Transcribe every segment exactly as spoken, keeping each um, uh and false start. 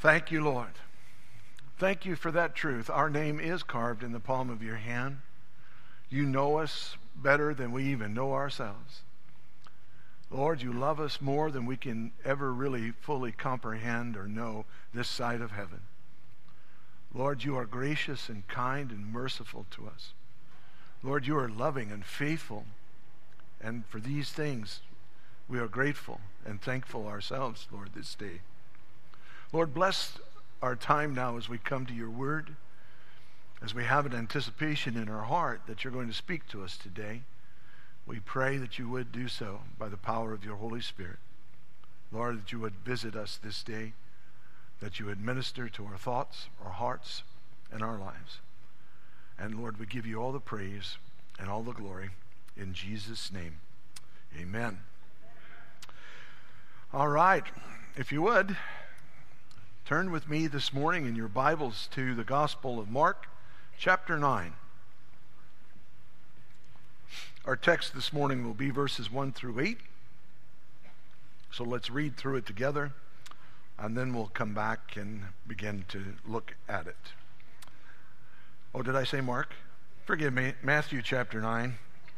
Thank you, Lord. Thank you for that truth. Our name is carved in the palm of your hand. You know us better than we even know ourselves. Lord, you love us more than we can ever really fully comprehend or know this side of heaven. Lord, you are gracious and kind and merciful to us. Lord, you are loving and faithful. And for these things, we are grateful and thankful ourselves, Lord, this day. Lord, bless our time now as we come to your word, as we have an anticipation in our heart that you're going to speak to us today. We pray that you would do so by the power of your Holy Spirit. Lord, that you would visit us this day, that you would minister to our thoughts, our hearts, and our lives. And Lord, we give you all the praise and all the glory in Jesus' name. Amen. All right, if you would, turn with me this morning in your Bibles to the Gospel of Mark, chapter nine. Our text this morning will be verses one through eight. So let's read through it together, and then we'll come back and begin to look at it. Oh, did I say Mark? Forgive me. Matthew chapter nine.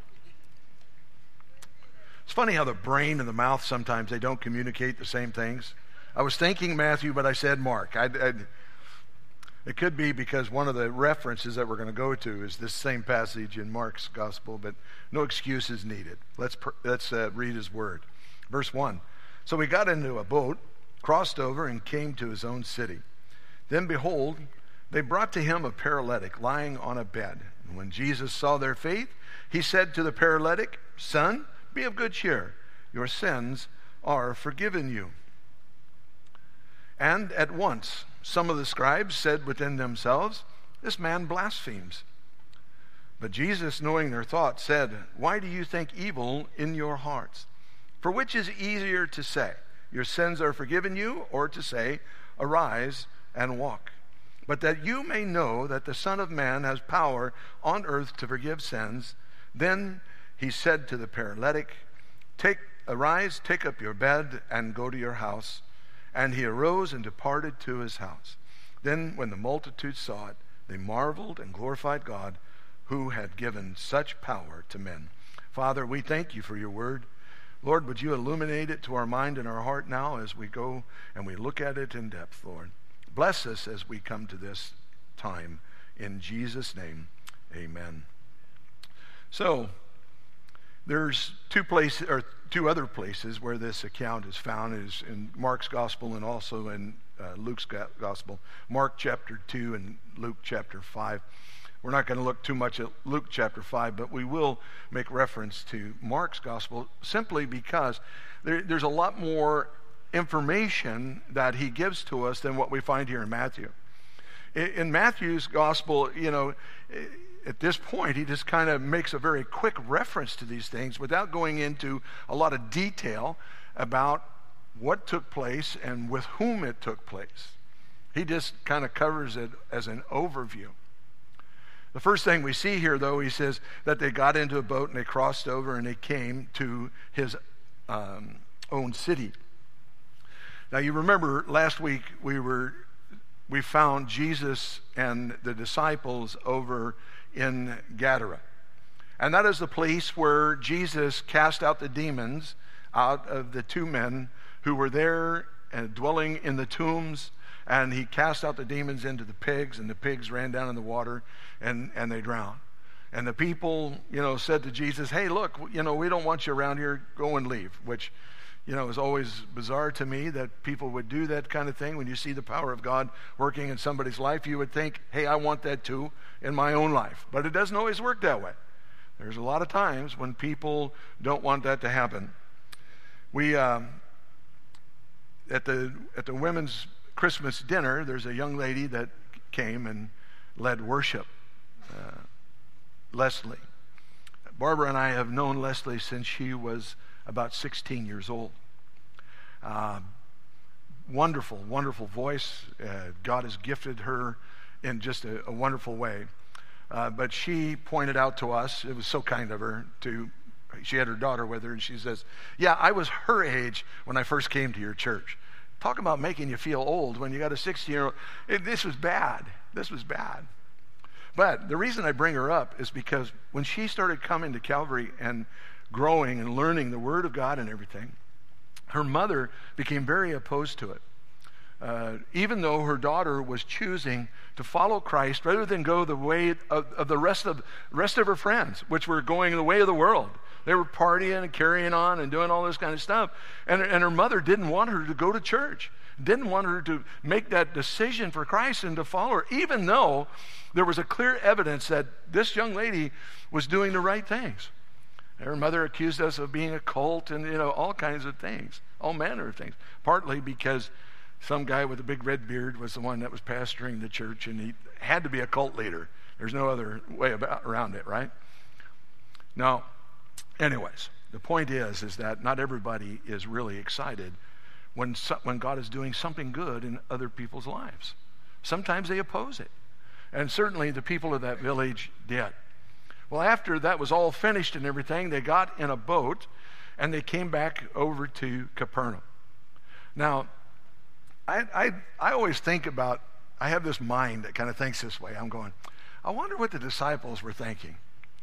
It's funny how the brain and the mouth, sometimes they don't communicate the same things. I was thinking Matthew, but I said Mark. I, I, it could be because one of the references that we're going to go to is this same passage in Mark's gospel, but no excuse is needed. Let's, let's uh, read his word. Verse one. So he got into a boat, crossed over, and came to his own city. Then behold, they brought to him a paralytic lying on a bed. And when Jesus saw their faith, he said to the paralytic, "Son, be of good cheer. Your sins are forgiven you." And at once some of the scribes said within themselves, "This man blasphemes." But Jesus, knowing their thoughts, said, "Why do you think evil in your hearts? For which is easier to say, 'Your sins are forgiven you,' or to say, 'Arise and walk'? But that you may know that the Son of Man has power on earth to forgive sins." Then he said to the paralytic, "Take, arise, take up your bed, and go to your house." And he arose and departed to his house. Then when the multitude saw it, they marveled and glorified God, who had given such power to men. Father, we thank you for your word. Lord, would you illuminate it to our mind and our heart now as we go and we look at it in depth, Lord. Bless us as we come to this time. In Jesus' name, amen. So, there's two places, or two other places where this account is found, is in Mark's gospel and also in uh, Luke's gospel. Mark chapter two and Luke chapter five. We're not going to look too much at Luke chapter five, but we will make reference to Mark's gospel simply because there, there's a lot more information that he gives to us than what we find here in Matthew. In, in Matthew's gospel, you know, at this point, he just kind of makes a very quick reference to these things without going into a lot of detail about what took place and with whom it took place. He just kind of covers it as an overview. The first thing we see here, though, he says that they got into a boat and they crossed over and they came to his um, own city. Now, you remember last week we were we found Jesus and the disciples over in Gadara. And that is the place where Jesus cast out the demons out of the two men who were there and dwelling in the tombs, and he cast out the demons into the pigs, and the pigs ran down in the water and, and they drowned. And the people, you know, said to Jesus, "Hey, look, you know, we don't want you around here, go and leave," which, you know, is always bizarre to me that people would do that kind of thing. When you see the power of God working in somebody's life, you would think, hey, I want that too in my own life. But it doesn't always work that way. There's a lot of times when people don't want that to happen. We, um, at the at the women's Christmas dinner, there's a young lady that came and led worship, uh, Leslie. Barbara and I have known Leslie since she was about sixteen years old. Uh, wonderful, wonderful voice. Uh, God has gifted her in just a, a wonderful way. Uh, but she pointed out to us, it was so kind of her, to, she had her daughter with her, and she says, "Yeah, I was her age when I first came to your church." Talk about making you feel old when you got a sixteen-year-old. This was bad. This was bad. But the reason I bring her up is because when she started coming to Calvary and growing and learning the Word of God and everything, her mother became very opposed to it. Uh, even though her daughter was choosing to follow Christ rather than go the way of, of the rest of rest of her friends, which were going the way of the world. They were partying and carrying on and doing all this kind of stuff. And, and her mother didn't want her to go to church, didn't want her to make that decision for Christ and to follow her, even though there was a clear evidence that this young lady was doing the right things. Her mother accused us of being a cult and, you know, all kinds of things, all manner of things, partly because some guy with a big red beard was the one that was pastoring the church, and he had to be a cult leader. There's no other way about, around it, right? Now, anyways, the point is, is that not everybody is really excited when, when God is doing something good in other people's lives. Sometimes they oppose it. And certainly the people of that village did. Well, after that was all finished and everything, they got in a boat and they came back over to Capernaum. Now, I, I, I always think about, I have this mind that kind of thinks this way. I'm going, I wonder what the disciples were thinking.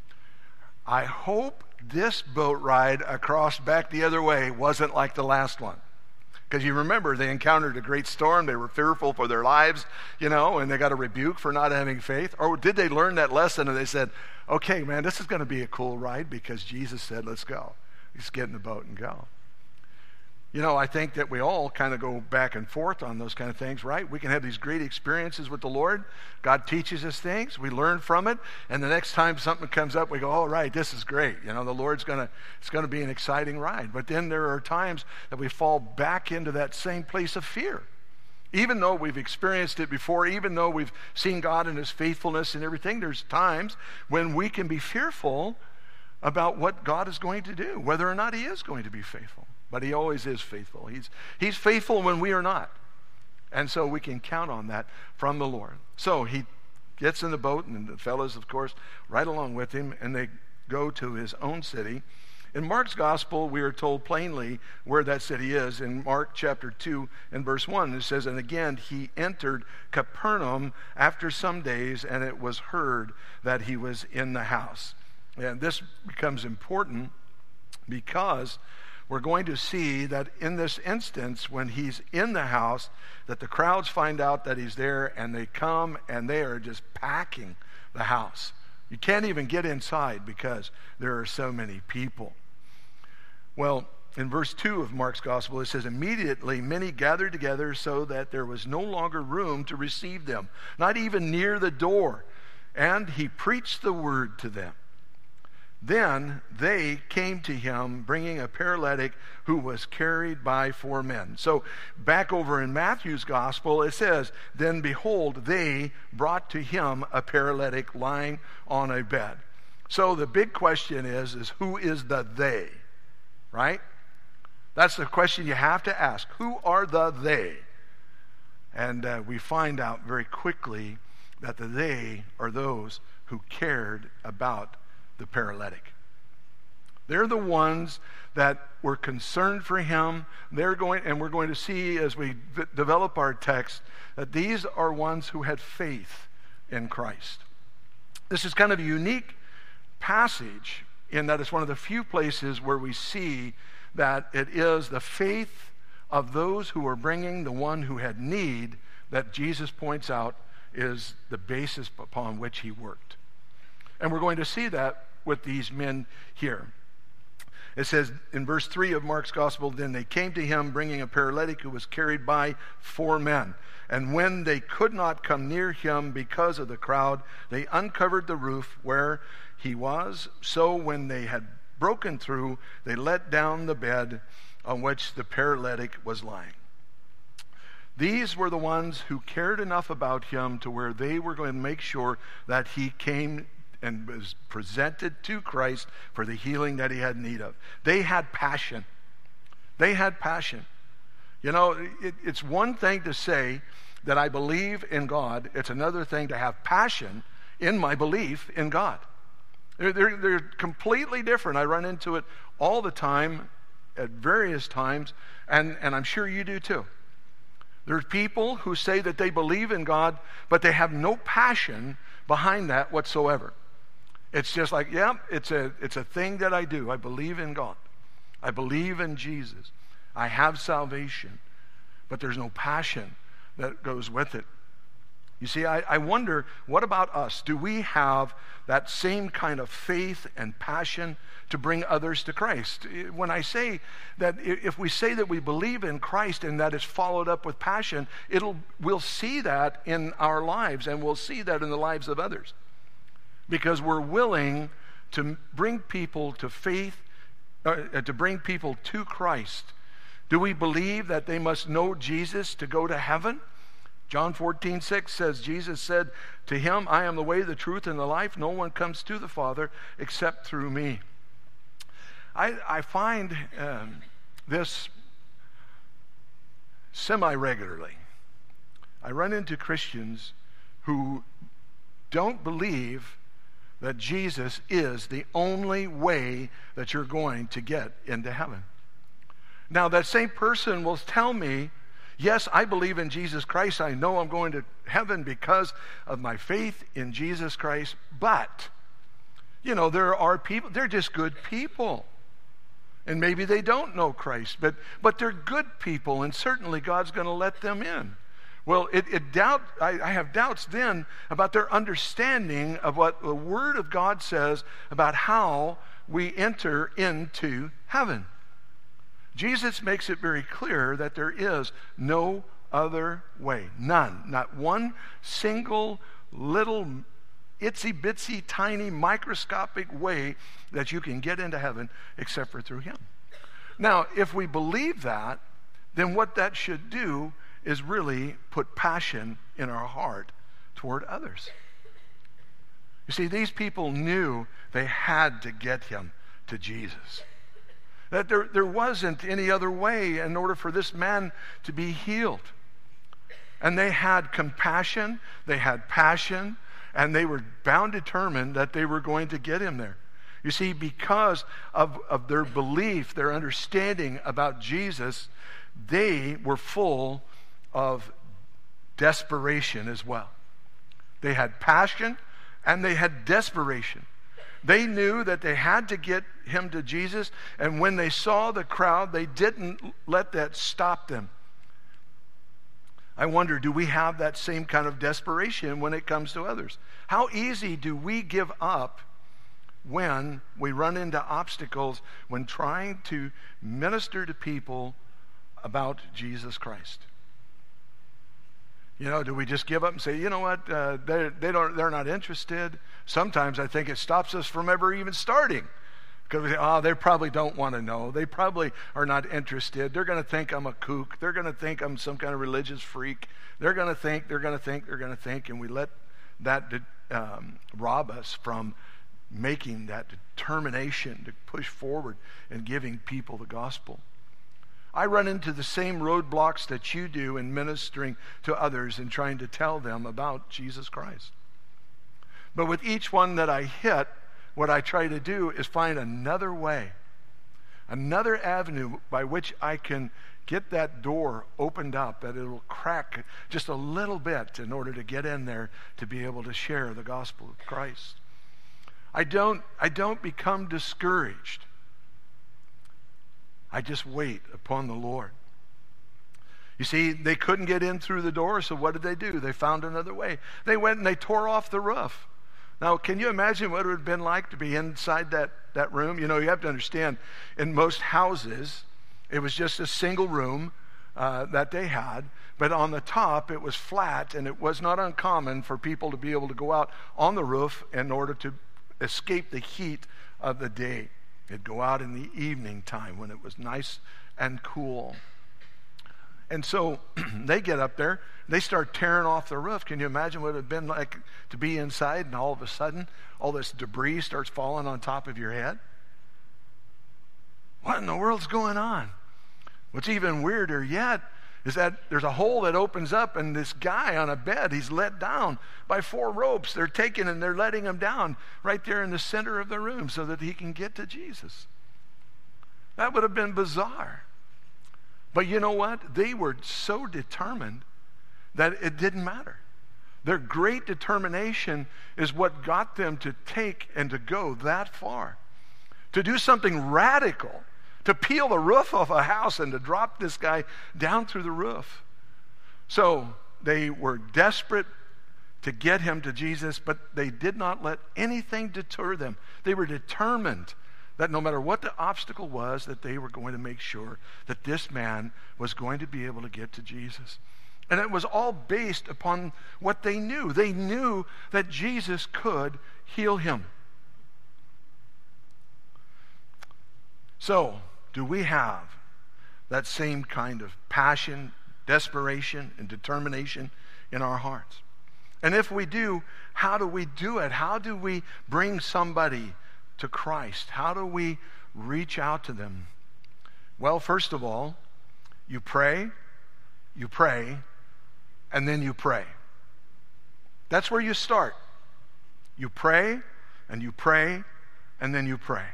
I hope this boat ride across back the other way wasn't like the last one. Because you remember, they encountered a great storm. They were fearful for their lives, you know, and they got a rebuke for not having faith. Or did they learn that lesson and they said, okay, man, this is going to be a cool ride because Jesus said, let's go. Let's get in the boat and go. You know, I think that we all kind of go back and forth on those kind of things, right? We can have these great experiences with the Lord. God teaches us things. We learn from it. And the next time something comes up, we go, oh, right, this is great. You know, the Lord's going to, it's going to be an exciting ride. But then there are times that we fall back into that same place of fear. Even though we've experienced it before, even though we've seen God and His faithfulness and everything, there's times when we can be fearful about what God is going to do, whether or not He is going to be faithful. But He always is faithful. He's, he's faithful when we are not. And so we can count on that from the Lord. So he gets in the boat, and the fellows, of course, right along with him, and they go to his own city. In Mark's gospel, we are told plainly where that city is. In Mark chapter two and verse one, it says, and again he entered Capernaum after some days, and it was heard that he was in the house. And this becomes important because we're going to see that in this instance, when he's in the house, that the crowds find out that he's there, and they come and they are just packing the house. You can't even get inside because there are so many people. Well, in verse two of Mark's gospel, it says, immediately many gathered together so that there was no longer room to receive them, not even near the door. And he preached the word to them. Then they came to him, bringing a paralytic who was carried by four men. So back over in Matthew's gospel, it says, then behold, they brought to him a paralytic lying on a bed. So the big question is, is who is the they? Right? That's the question you have to ask. Who are the they? And uh, we find out very quickly that the they are those who cared about the paralytic. They're the ones that were concerned for him. They're going, and we're going to see as we v- develop our text that these are ones who had faith in Christ. This is kind of a unique passage in that it's one of the few places where we see that it is the faith of those who are bringing the one who had need that Jesus points out is the basis upon which he worked. And we're going to see that with these men here. It says in verse three of Mark's gospel, then they came to him bringing a paralytic who was carried by four men. And when they could not come near him because of the crowd, they uncovered the roof where he was. So when they had broken through, they let down the bed on which the paralytic was lying. These were the ones who cared enough about him to where they were going to make sure that he came and was presented to Christ for the healing that he had need of. They had passion. They had passion. You know, it, it's one thing to say that I believe in God. It's another thing to have passion in my belief in God. They're, they're, they're completely different. I run into it all the time at various times, and, and I'm sure you do too. There's people who say that they believe in God, but they have no passion behind that whatsoever. It's just like, yeah, it's a, it's a thing that I do. I believe in God. I believe in Jesus. I have salvation, but there's no passion that goes with it. You see, I, I wonder, what about us? Do we have that same kind of faith and passion to bring others to Christ? When I say that, if we say that we believe in Christ and that is followed up with passion, it'll we'll see that in our lives, and we'll see that in the lives of others. Because we're willing to bring people to faith, uh, to bring people to Christ. Do we believe that they must know Jesus to go to heaven? John fourteen six says, Jesus said to him, I am the way, the truth, and the life. No one comes to the Father except through me. I, I find um, this semi-regularly. I run into Christians who don't believe that Jesus is the only way that you're going to get into heaven. Now, that same person will tell me, yes, I believe in Jesus Christ. I know I'm going to heaven because of my faith in Jesus Christ. But, you know, there are people, they're just good people. And maybe they don't know Christ, but, but they're good people, and certainly God's going to let them in. Well, it, it doubt, I, I have doubts then about their understanding of what the Word of God says about how we enter into heaven. Jesus makes it very clear that there is no other way. None. Not one single little itsy-bitsy, tiny, microscopic way that you can get into heaven except for through Him. Now, if we believe that, then what that should do is really put passion in our heart toward others. You see, these people knew they had to get him to Jesus. That there, there wasn't any other way in order for this man to be healed. And they had compassion, they had passion, and they were bound determined that they were going to get him there. You see, because of, of their belief, their understanding about Jesus, they were full of desperation as well. They had passion and they had desperation. They knew that they had to get him to Jesus, and when they saw the crowd, they didn't let that stop them. I wonder, do we have that same kind of desperation when it comes to others? How easy do we give up when we run into obstacles when trying to minister to people about Jesus Christ? You know, do we just give up and say, you know what, uh, they they don't they're not interested? Sometimes I think it stops us from ever even starting, because we say, oh, they probably don't want to know. They probably are not interested. They're going to think I'm a kook. They're going to think I'm some kind of religious freak. They're going to think. They're going to think. They're going to think, and we let that um, rob us from making that determination to push forward and giving people the gospel. I run into the same roadblocks that you do in ministering to others and trying to tell them about Jesus Christ. But with each one that I hit, what I try to do is find another way, another avenue by which I can get that door opened up, that it'll crack just a little bit in order to get in there to be able to share the gospel of Christ. I don't, I don't become discouraged. I just wait upon the Lord. You see, they couldn't get in through the door, so what did they do? They found another way. They went and they tore off the roof. Now, can you imagine what it would have been like to be inside that, that room? You know, you have to understand, in most houses, it was just a single room uh, that they had, but on the top, it was flat, and it was not uncommon for people to be able to go out on the roof in order to escape the heat of the day. It'd go out in the evening time when it was nice and cool. And so they get up there, they start tearing off the roof. Can you imagine what it would have been like to be inside and all of a sudden all this debris starts falling on top of your head? What in the world's going on? What's even weirder yet is that there's a hole that opens up, and this guy on a bed, he's let down by four ropes. They're taking and they're letting him down right there in the center of the room so that he can get to Jesus. That would have been bizarre. But you know what? They were so determined that it didn't matter. Their great determination is what got them to take and to go that far. To do something radical, to peel the roof off a house and to drop this guy down through the roof. So they were desperate to get him to Jesus, but they did not let anything deter them. They were determined that no matter what the obstacle was, that they were going to make sure that this man was going to be able to get to Jesus. And it was all based upon what they knew. They knew that Jesus could heal him. So, do we have that same kind of passion, desperation, and determination in our hearts? And if we do, how do we do it? How do we bring somebody to Christ? How do we reach out to them? Well, first of all, you pray, you pray, and then you pray. That's where you start. You pray, and you pray, and then you pray.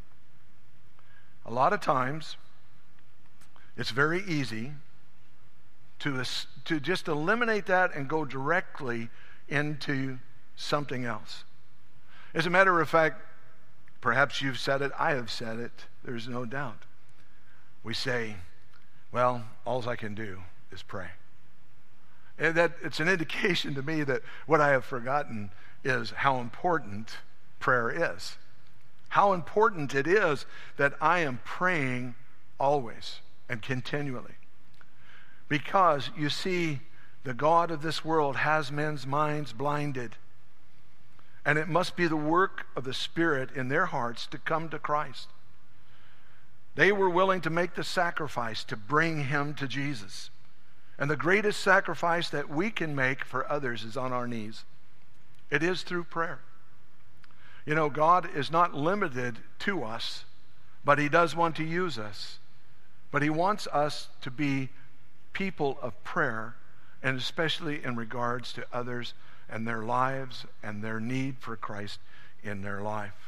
A lot of times, it's very easy to, to just eliminate that and go directly into something else. As a matter of fact, perhaps you've said it, I have said it, there's no doubt. We say, well, all I can do is pray. And that it's an indication to me that what I have forgotten is how important prayer is. How important it is that I am praying always and continually. Because, you see, the God of this world has men's minds blinded. And it must be the work of the Spirit in their hearts to come to Christ. They were willing to make the sacrifice to bring him to Jesus. And the greatest sacrifice that we can make for others is on our knees. It is through prayer. You know, God is not limited to us, but he does want to use us. But he wants us to be people of prayer, and especially in regards to others and their lives and their need for Christ in their life.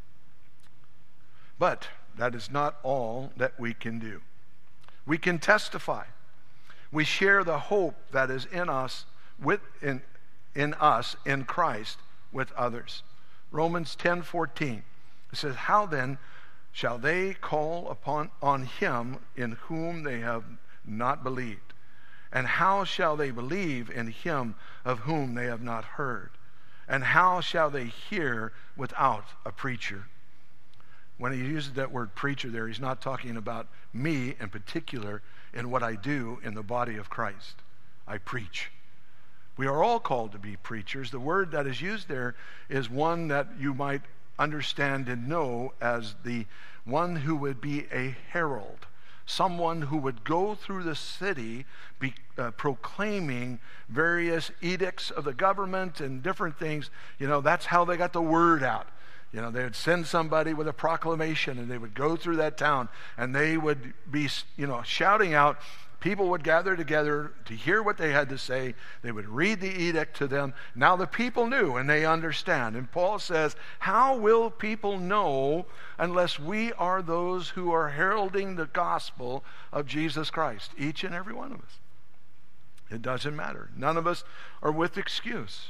But that is not all that we can do. We can testify. We share the hope that is in us, with in, in us, in Christ, with others. Romans ten fourteen. It says, how then shall they call upon on him in whom they have not believed? And how shall they believe in him of whom they have not heard? And how shall they hear without a preacher? When he uses that word preacher there, he's not talking about me in particular in what I do in the body of Christ. I preach. We are all called to be preachers. The word that is used there is one that you might understand and know as the one who would be a herald. Someone who would go through the city be, uh, proclaiming various edicts of the government and different things. You know, that's how they got the word out. You know, they would send somebody with a proclamation and they would go through that town and they would be, you know, shouting out. People would gather together to hear what they had to say. They would read the edict to them. Now the people knew and they understand. And Paul says, how will people know unless we are those who are heralding the gospel of Jesus Christ? Each and every one of us. It doesn't matter. None of us are with excuse.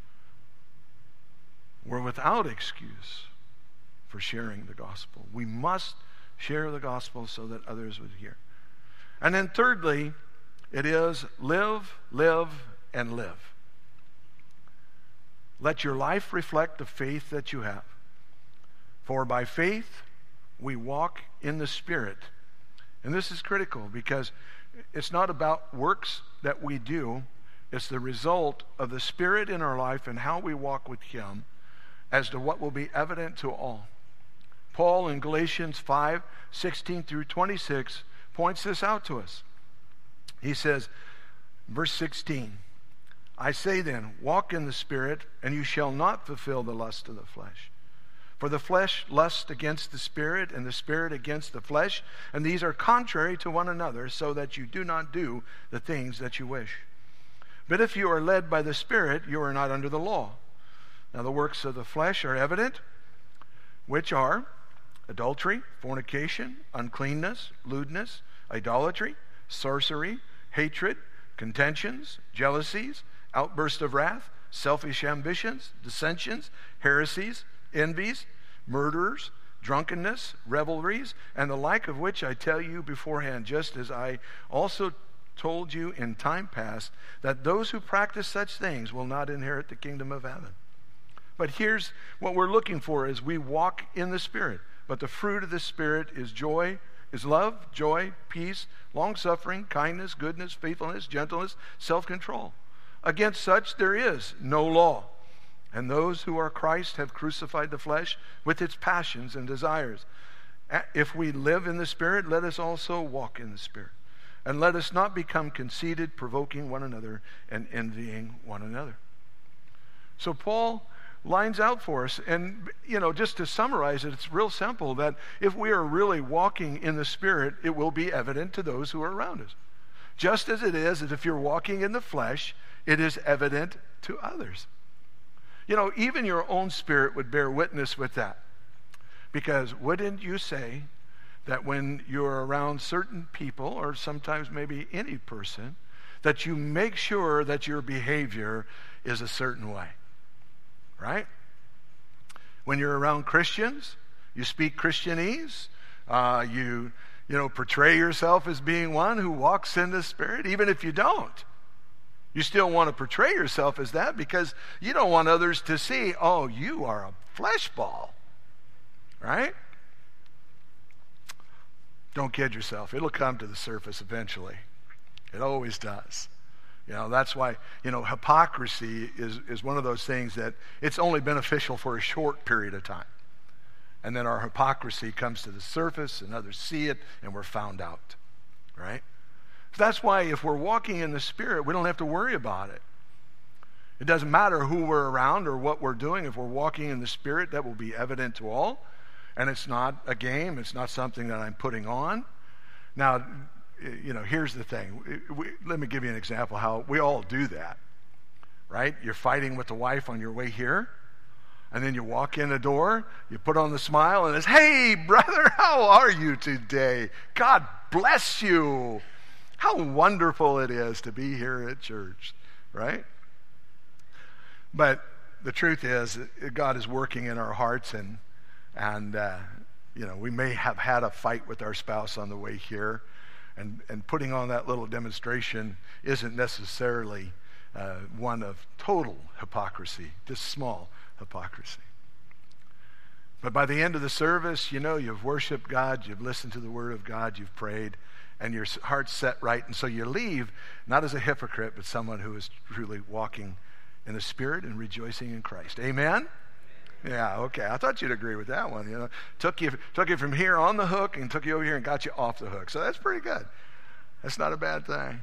We're without excuse for sharing the gospel. We must share the gospel so that others would hear. And then thirdly, it is live, live, and live. Let your life reflect the faith that you have. For by faith we walk in the Spirit. And this is critical because it's not about works that we do. It's the result of the Spirit in our life and how we walk with him as to what will be evident to all. Paul in Galatians five sixteen through twenty-six points this out to us. He says, verse sixteen, I say then, walk in the Spirit, and you shall not fulfill the lust of the flesh. For the flesh lusts against the Spirit, and the Spirit against the flesh, and these are contrary to one another, so that you do not do the things that you wish. But if you are led by the Spirit, you are not under the law. Now the works of the flesh are evident, which are adultery, fornication, uncleanness, lewdness, idolatry, sorcery, hatred, contentions, jealousies, outbursts of wrath, selfish ambitions, dissensions, heresies, envies, murderers, drunkenness, revelries, and the like, of which I tell you beforehand, just as I also told you in time past, that those who practice such things will not inherit the kingdom of heaven. But here's what we're looking for as we walk in the Spirit. But the fruit of the Spirit is joy, is love, joy, peace, long-suffering, kindness, goodness, faithfulness, gentleness, self-control. Against such there is no law. And those who are Christ have crucified the flesh with its passions and desires. If we live in the Spirit, let us also walk in the Spirit. And let us not become conceited, provoking one another and envying one another. So Paul lines out for us, and you know, just to summarize it, it's real simple, that if we are really walking in the Spirit, it will be evident to those who are around us. Just as it is that if you're walking in the flesh, it is evident to others. You know, even your own spirit would bear witness with that. Because wouldn't you say that when you're around certain people, or sometimes maybe any person, that you make sure that your behavior is a certain way? Right? When you're around Christians, you speak Christianese, uh, you, you know, portray yourself as being one who walks in the Spirit, even if you don't. You still want to portray yourself as that because you don't want others to see, oh, you are a flesh ball. Right? Don't kid yourself. It'll come to the surface eventually. It always does. You know, that's why, you know, hypocrisy is, is one of those things that it's only beneficial for a short period of time. And then our hypocrisy comes to the surface and others see it and we're found out. Right? So that's why if we're walking in the Spirit, we don't have to worry about it. It doesn't matter who we're around or what we're doing. If we're walking in the Spirit, that will be evident to all. And it's not a game. It's not something that I'm putting on. Now, you know, here's the thing. We, let me give you an example how we all do that, right? You're fighting with the wife on your way here, and then you walk in the door, you put on the smile, and it's, hey, brother, how are you today? God bless you. How wonderful it is to be here at church, right? But the truth is, God is working in our hearts, and, and uh, you know, we may have had a fight with our spouse on the way here, And, and putting on that little demonstration isn't necessarily uh, one of total hypocrisy, just small hypocrisy. But by the end of the service, you know, you've worshiped God, you've listened to the Word of God, you've prayed, and your heart's set right. And so you leave, not as a hypocrite, but someone who is truly walking in the Spirit and rejoicing in Christ. Amen? Yeah, okay. I thought you'd agree with that one. You know, took you took you from here on the hook and took you over here and got you off the hook. So that's pretty good. That's not a bad thing.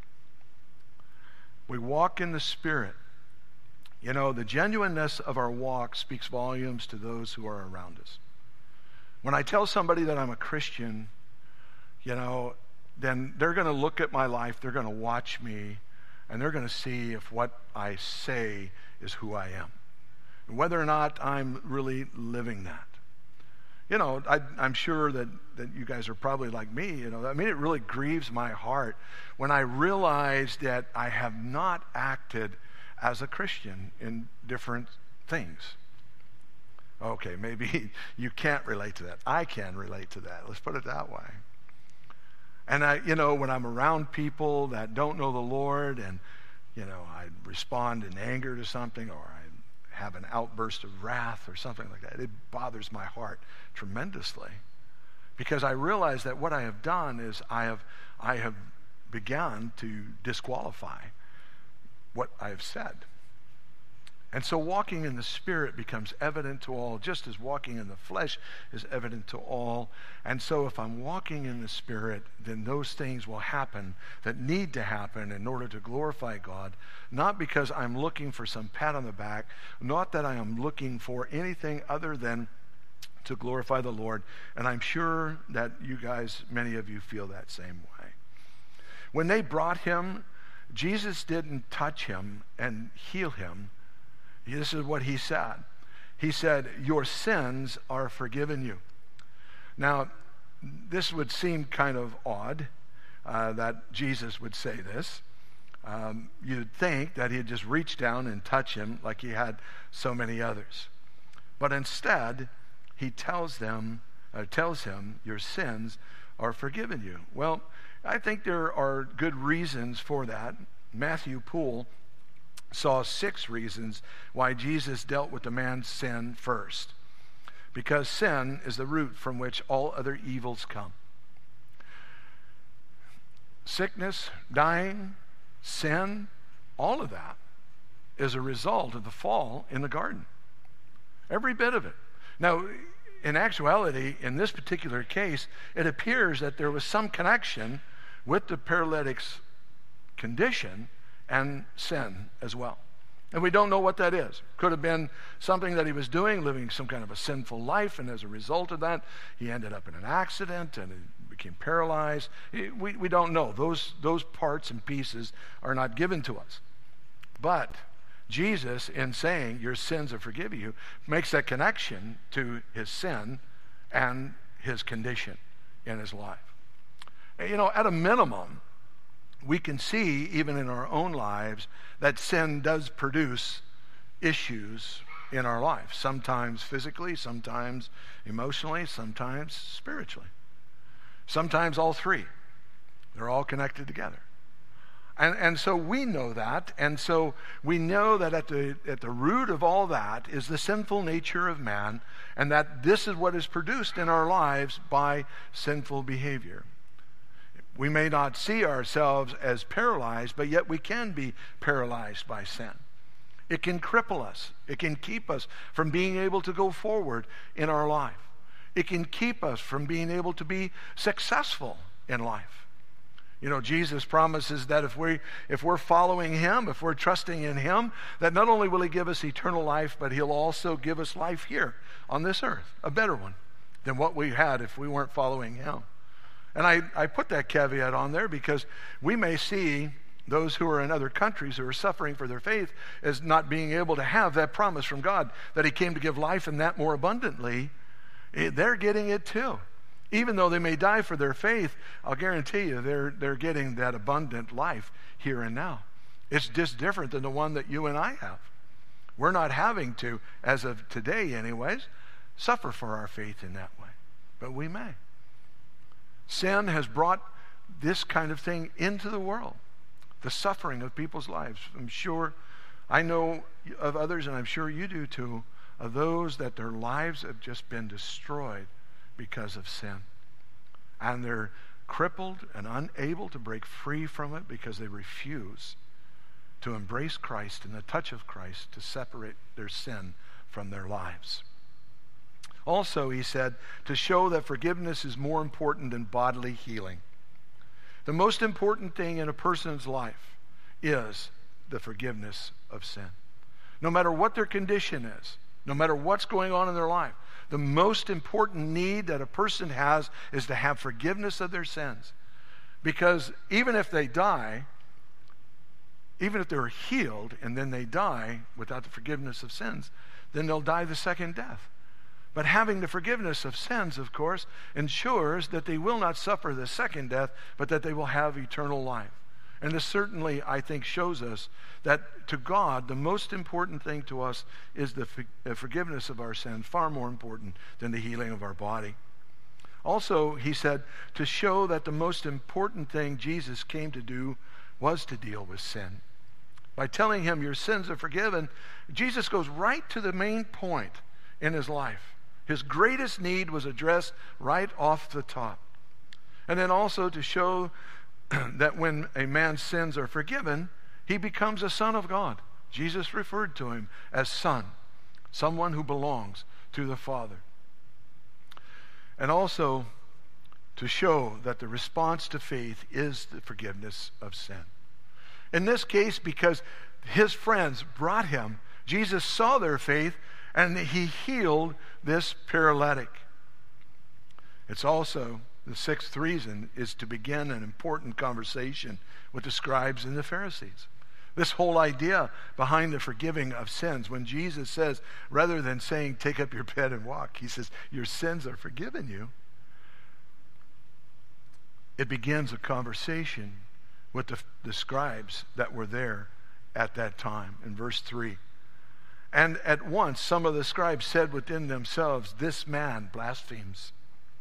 We walk in the Spirit. You know, the genuineness of our walk speaks volumes to those who are around us. When I tell somebody that I'm a Christian, you know, then they're going to look at my life, they're going to watch me, and they're going to see if what I say is who I am. Whether or not I'm really living that. You know, I, I'm sure that, that you guys are probably like me. You know, I mean, it really grieves my heart when I realize that I have not acted as a Christian in different things. Okay, maybe you can't relate to that. I can relate to that. Let's put it that way. And I, you know, when I'm around people that don't know the Lord, and you know, I respond in anger to something, or I have an outburst of wrath or something like that, it bothers my heart tremendously, because I realize that what I have done is I have I have begun to disqualify what I have said. And so walking in the Spirit becomes evident to all, just as walking in the flesh is evident to all. And so if I'm walking in the Spirit, then those things will happen that need to happen in order to glorify God, not because I'm looking for some pat on the back, not that I am looking for anything other than to glorify the Lord. And I'm sure that you guys, many of you, feel that same way. When they brought him, Jesus didn't touch him and heal him. This is what he said. He said, your sins are forgiven you. Now, this would seem kind of odd. Uh, uh, that Jesus would say this. Um, you'd think that he'd just reach down and touch him like he had so many others. But instead, he tells them, uh, tells him, your sins are forgiven you. Well, I think there are good reasons for that. Matthew Poole saw six reasons why Jesus dealt with the man's sin first. Because sin is the root from which all other evils come. Sickness, dying, sin, all of that is a result of the fall in the garden. Every bit of it. Now, in actuality, in this particular case, it appears that there was some connection with the paralytic's condition and sin as well. And we don't know what that is. Could have been something that he was doing, living some kind of a sinful life, and as a result of that, he ended up in an accident and became paralyzed. We, we don't know. Those, those parts and pieces are not given to us. But Jesus, in saying, your sins are forgiven you, makes that connection to his sin and his condition in his life. You know, at a minimum, we can see, even in our own lives, that sin does produce issues in our life. Sometimes physically, sometimes emotionally, sometimes spiritually. Sometimes all three. They're all connected together. And, and so we know that, and so we know that at the, at the root of all that is the sinful nature of man, and that this is what is produced in our lives by sinful behavior. We may not see ourselves as paralyzed, but yet we can be paralyzed by sin. It can cripple us. It can keep us from being able to go forward in our life. It can keep us from being able to be successful in life. You know, Jesus promises that if we if we're following him, if we're trusting in him, that not only will he give us eternal life, but he'll also give us life here on this earth, a better one than what we had if we weren't following him. And I, I put that caveat on there because we may see those who are in other countries who are suffering for their faith as not being able to have that promise from God that he came to give life and that more abundantly. They're getting it too. Even though they may die for their faith, I'll guarantee you they're, they're getting that abundant life here and now. It's just different than the one that you and I have. We're not having to, as of today anyways, suffer for our faith in that way. But we may. Sin has brought this kind of thing into the world. The suffering of people's lives. I'm sure, I know of others, and I'm sure you do too, of those that their lives have just been destroyed because of sin. And they're crippled and unable to break free from it because they refuse to embrace Christ and the touch of Christ to separate their sin from their lives. Also, he said, to show that forgiveness is more important than bodily healing. The most important thing in a person's life is the forgiveness of sin. No matter what their condition is, no matter what's going on in their life, the most important need that a person has is to have forgiveness of their sins. Because even if they die, even if they're healed and then they die without the forgiveness of sins, then they'll die the second death. But having the forgiveness of sins, of course, ensures that they will not suffer the second death, but that they will have eternal life. And this certainly, I think, shows us that to God, the most important thing to us is the forgiveness of our sin, far more important than the healing of our body. Also, he said, to show that the most important thing Jesus came to do was to deal with sin. By telling him your sins are forgiven, Jesus goes right to the main point in his life. His greatest need was addressed right off the top. And then also to show that when a man's sins are forgiven, he becomes a son of God. Jesus referred to him as son, someone who belongs to the Father. And also to show that the response to faith is the forgiveness of sin. In this case, because his friends brought him, Jesus saw their faith and he healed this paralytic. It's also, the sixth reason is to begin an important conversation with the scribes and the Pharisees. This whole idea behind the forgiving of sins, when Jesus says, rather than saying, take up your bed and walk, he says, your sins are forgiven you. it begins a conversation with the, the scribes that were there at that time in verse three. And at once some of the scribes said within themselves, "This man blasphemes."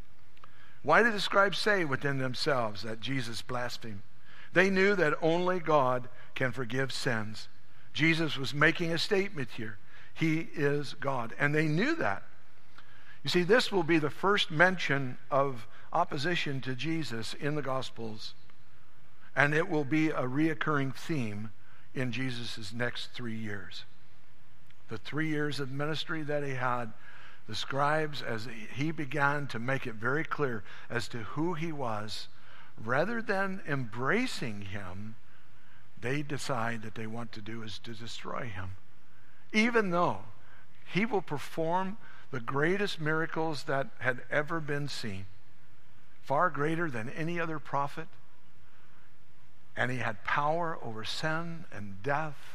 Why did the scribes say within themselves that Jesus blasphemed? They knew that only God can forgive sins. Jesus was making a statement here. He is God. And they knew that. You see, this will be the first mention of opposition to Jesus in the Gospels. And it will be a reoccurring theme in Jesus' next three years. The three years of ministry that he had, the scribes, as he began to make it very clear as to who he was, rather than embracing him, they decide that they want to do is to destroy him. Even though he will perform the greatest miracles that had ever been seen, far greater than any other prophet, and he had power over sin and death,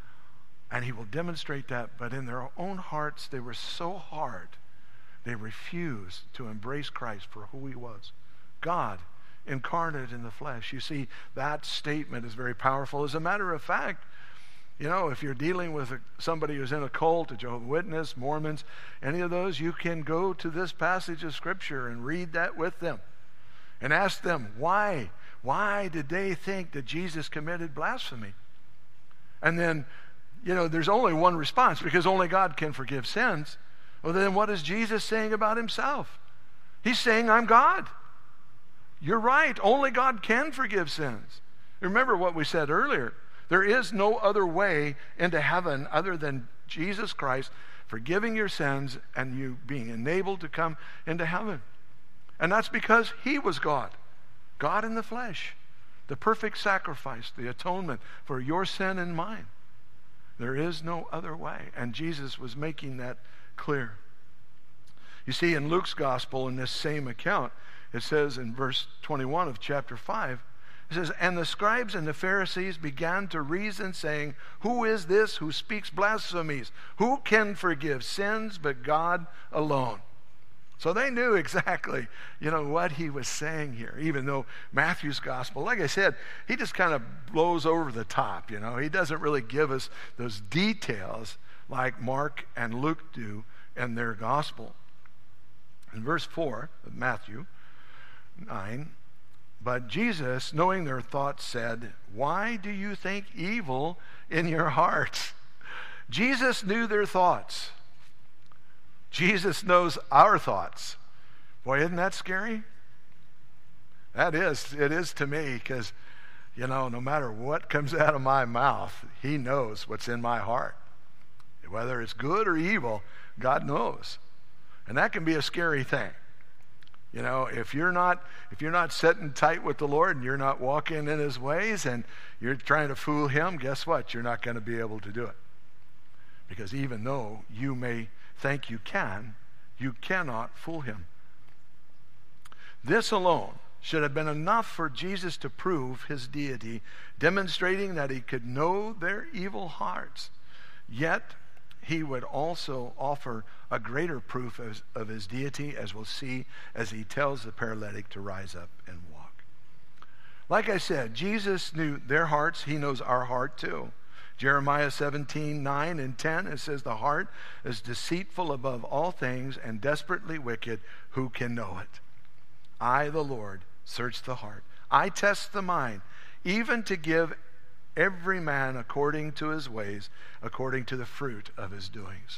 and he will demonstrate that, but in their own hearts they were so hard, they refused to embrace Christ for who he was. God incarnate in the flesh. You see, that statement is very powerful. As a matter of fact, you know, if you're dealing with a, somebody who's in a cult, a Jehovah's Witness, Mormons, any of those, you can go to this passage of Scripture and read that with them and ask them, why? Why did they think that Jesus committed blasphemy? And then, you know, there's only one response, because only God can forgive sins. Well, then what is Jesus saying about himself? He's saying, I'm God. You're right. Only God can forgive sins. Remember what we said earlier. There is no other way into heaven other than Jesus Christ forgiving your sins and you being enabled to come into heaven. And that's because he was God. God in the flesh. The perfect sacrifice, the atonement for your sin and mine. There is no other way. And Jesus was making that clear. You see, in Luke's gospel, in this same account, it says in verse twenty-one of chapter five, it says, "And the scribes and the Pharisees began to reason, saying, 'Who is this who speaks blasphemies? Who can forgive sins but God alone?'" So they knew exactly, you know, what he was saying here, even though Matthew's gospel, like I said, he just kind of blows over the top, you know. He doesn't really give us those details like Mark and Luke do in their gospel. In verse four of Matthew nine, "But Jesus, knowing their thoughts, said, 'Why do you think evil in your hearts?'" Jesus knew their thoughts. Jesus knows our thoughts. Boy, isn't that scary? That is, it is to me, because, you know, no matter what comes out of my mouth, he knows what's in my heart. Whether it's good or evil, God knows. And that can be a scary thing. You know, if you're not if you're not sitting tight with the Lord and you're not walking in his ways and you're trying to fool him, guess what? You're not going to be able to do it. Because even though you may think you can, you cannot fool him. This alone should have been enough for Jesus to prove his deity, demonstrating that he could know their evil hearts. Yet, he would also offer a greater proof of, of his deity, as we'll see as he tells the paralytic to rise up and walk. Like I said, Jesus knew their hearts. He knows our heart too. Jeremiah seventeen, nine and ten, it says, "The heart is deceitful above all things and desperately wicked. Who can know it? I, the Lord, search the heart. I test the mind, even to give every man according to his ways, according to the fruit of his doings."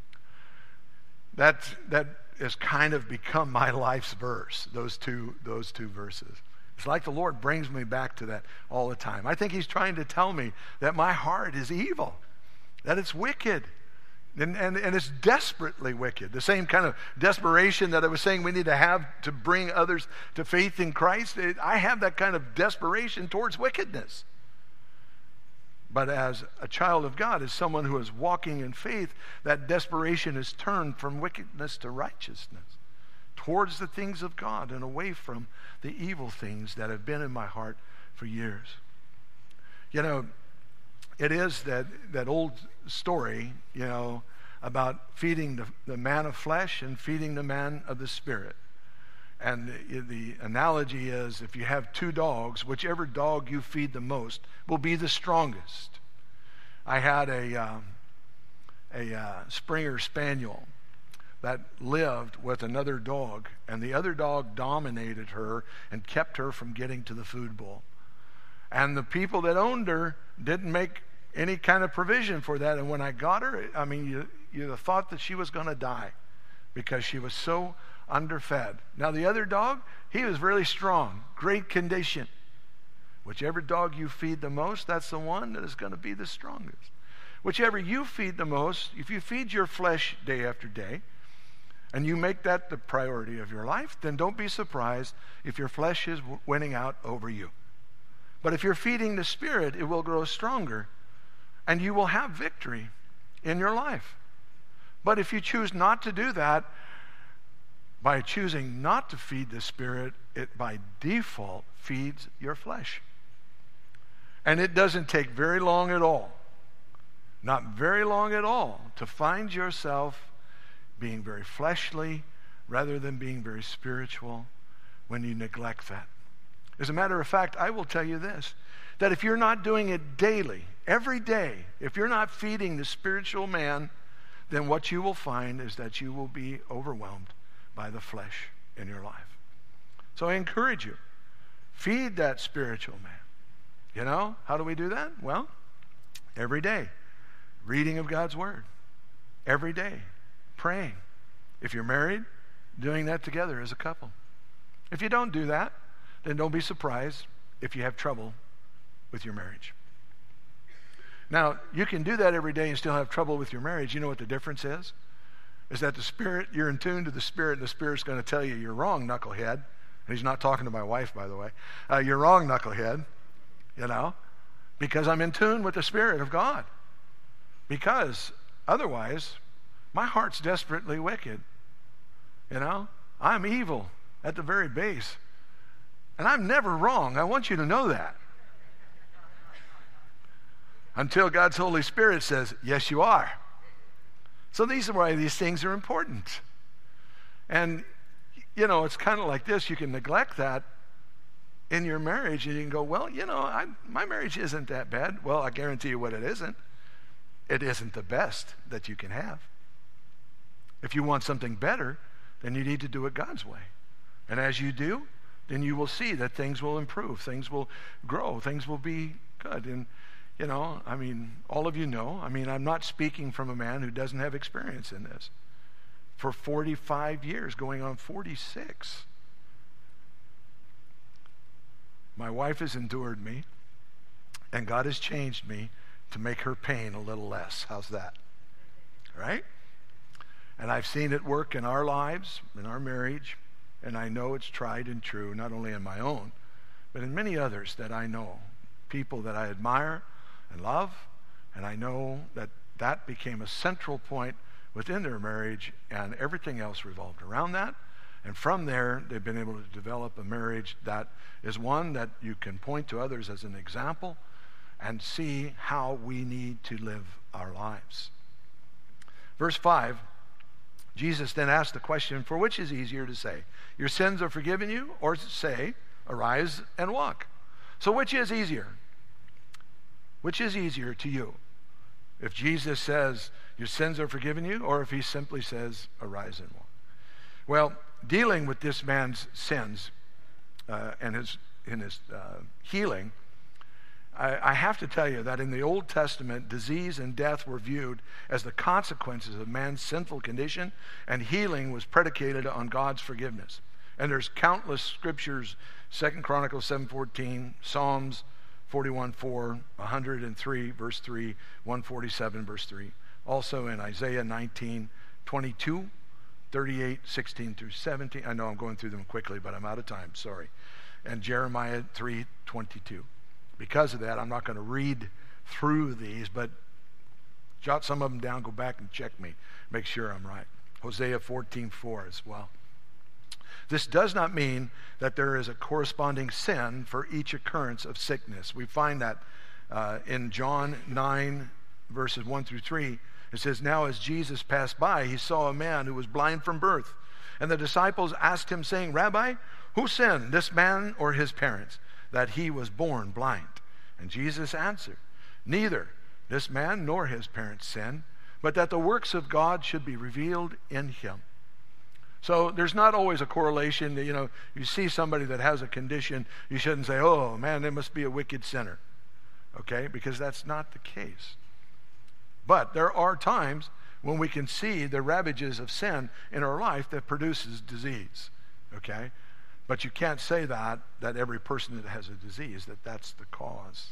That, that has kind of become my life's verse, those two, those two verses. It's like the Lord brings me back to that all the time. I think he's trying to tell me that my heart is evil, that it's wicked, and, and, and it's desperately wicked. The same kind of desperation that I was saying we need to have to bring others to faith in Christ. I have that kind of desperation towards wickedness. But as a child of God, as someone who is walking in faith, that desperation is turned from wickedness to righteousness, towards the things of God and away from the evil things that have been in my heart for years. You know, it is that, that old story, you know, about feeding the, the man of flesh and feeding the man of the spirit. And the, the analogy is, if you have two dogs, whichever dog you feed the most will be the strongest. I had a, um, a uh, Springer Spaniel that lived with another dog, and the other dog dominated her and kept her from getting to the food bowl. And the people that owned her didn't make any kind of provision for that. And when I got her, I mean, you, you thought that she was going to die because she was so underfed. Now the other dog, he was really strong, great condition. Whichever dog you feed the most, that's the one that is going to be the strongest. Whichever you feed the most, if you feed your flesh day after day, and you make that the priority of your life, then don't be surprised if your flesh is winning out over you. But if you're feeding the Spirit, it will grow stronger, and you will have victory in your life. But if you choose not to do that, by choosing not to feed the Spirit, it by default feeds your flesh. And it doesn't take very long at all, not very long at all, to find yourself being very fleshly rather than being very spiritual when you neglect that. As a matter of fact, I will tell you this, that if you're not doing it daily, every day, if you're not feeding the spiritual man, then what you will find is that you will be overwhelmed by the flesh in your life. So I encourage you, feed that spiritual man. You know, how do we do that? Well, every day, reading of God's Word. Every day, praying. If you're married, doing that together as a couple. If you don't do that, then don't be surprised if you have trouble with your marriage. Now, you can do that every day and still have trouble with your marriage. You know what the difference is? Is that the Spirit, you're in tune to the Spirit, and the Spirit's going to tell you you're wrong, knucklehead. And he's not talking to my wife, by the way. Uh, you're wrong, knucklehead, you know, because I'm in tune with the Spirit of God. Because otherwise, my heart's desperately wicked. You know, I'm evil at the very base. And I'm never wrong. I want you to know that. Until God's Holy Spirit says, yes, you are. So these are why these things are important. And, you know, it's kind of like this. You can neglect that in your marriage, and you can go, well, you know, I, my marriage isn't that bad. Well, I guarantee you what it isn't. It isn't the best that you can have. If you want something better, then you need to do it God's way. And as you do, then you will see that things will improve, things will grow, things will be good. And, you know, I mean, all of you know, I mean, I'm not speaking from a man who doesn't have experience in this. For forty-five years, going on forty-six. My wife has endured me, and God has changed me to make her pain a little less. How's that? Right? And I've seen it work in our lives, in our marriage, and I know it's tried and true, not only in my own, but in many others that I know, people that I admire and love, and I know that that became a central point within their marriage, and everything else revolved around that. And from there, they've been able to develop a marriage that is one that you can point to others as an example and see how we need to live our lives. Verse five, Jesus then asked the question, for which is easier to say, your sins are forgiven you, or to say, arise and walk? So which is easier? Which is easier to you? If Jesus says, your sins are forgiven you, or if he simply says, arise and walk? Well, dealing with this man's sins uh, and his, in his uh, healing, I, I have to tell you that in the Old Testament, disease and death were viewed as the consequences of man's sinful condition, and healing was predicated on God's forgiveness. And there's countless scriptures, Second Chronicles seven fourteen, Psalms forty-one four, one hundred three, verse three, one forty-seven, verse three. Also in Isaiah nineteen twenty-two, thirty-eight, sixteen through seventeen. I know I'm going through them quickly, but I'm out of time, sorry. And Jeremiah three twenty-two. Because of that, I'm not going to read through these, but jot some of them down, go back and check me, make sure I'm right. Hosea fourteen four as well. This does not mean that there is a corresponding sin for each occurrence of sickness. We find that uh, in John nine, verses one through three. It says, now as Jesus passed by, he saw a man who was blind from birth. And the disciples asked him, saying, Rabbi, who sinned, this man or his parents, that he was born blind? And Jesus answered, neither this man nor his parents sinned, but that the works of God should be revealed in him. So there's not always a correlation. You know, you see somebody that has a condition, you shouldn't say, oh man, they must be a wicked sinner. Okay? Because that's not the case. But there are times when we can see the ravages of sin in our life that produces disease. Okay? But you can't say that, that every person that has a disease, that that's the cause.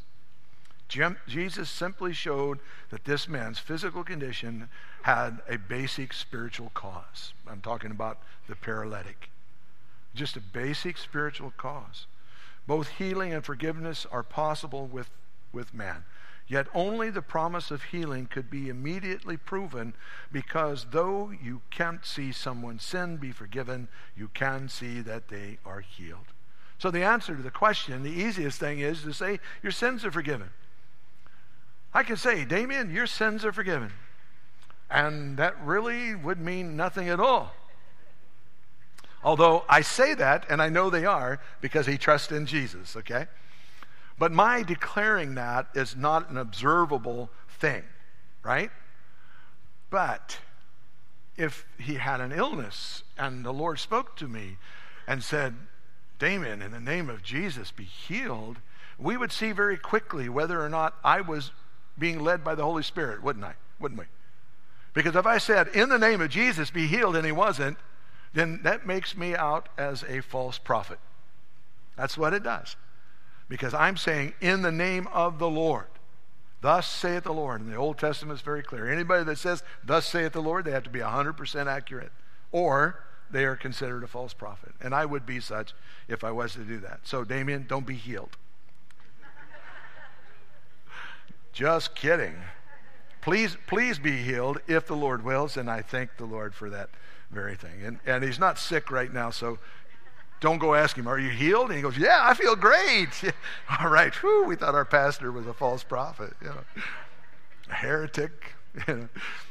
Jesus simply showed that this man's physical condition had a basic spiritual cause. I'm talking about the paralytic. Just a basic spiritual cause. Both healing and forgiveness are possible with, with man. Yet only the promise of healing could be immediately proven, because though you can't see someone's sin be forgiven, you can see that they are healed. So the answer to the question, the easiest thing is to say, your sins are forgiven. I can say, Damien, your sins are forgiven. And that really would mean nothing at all. Although I say that, and I know they are, because he trusts in Jesus, okay? But my declaring that is not an observable thing, right? But if he had an illness and the Lord spoke to me and said, Damien, in the name of Jesus, be healed, we would see very quickly whether or not I was being led by the Holy Spirit, wouldn't I? Wouldn't we? Because if I said, in the name of Jesus, be healed, and he wasn't, then that makes me out as a false prophet. That's what it does. Because I'm saying, in the name of the Lord. Thus saith the Lord. And the Old Testament is very clear. Anybody that says, thus saith the Lord, they have to be one hundred percent accurate. Or they are considered a false prophet. And I would be such if I was to do that. So, Damien, don't be healed. Just kidding. Please, please be healed if the Lord wills. And I thank the Lord for that very thing. And, and he's not sick right now, so don't go ask him, are you healed? And he goes, yeah, I feel great. All right. Whew, we thought our pastor was a false prophet. You know, a heretic. You know.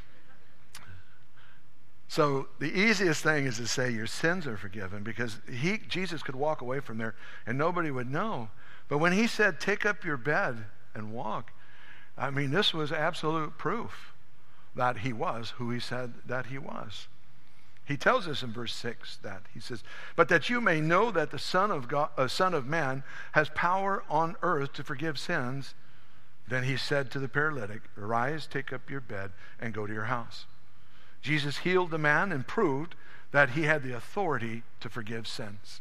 So the easiest thing is to say your sins are forgiven, because he, Jesus could walk away from there and nobody would know. But when he said, take up your bed and walk, I mean, this was absolute proof that he was who he said that he was. He tells us in verse six that he says, but that you may know that the Son of God, uh, Son of Man has power on earth to forgive sins. Then he said to the paralytic, arise, take up your bed, and go to your house. Jesus healed the man and proved that he had the authority to forgive sins.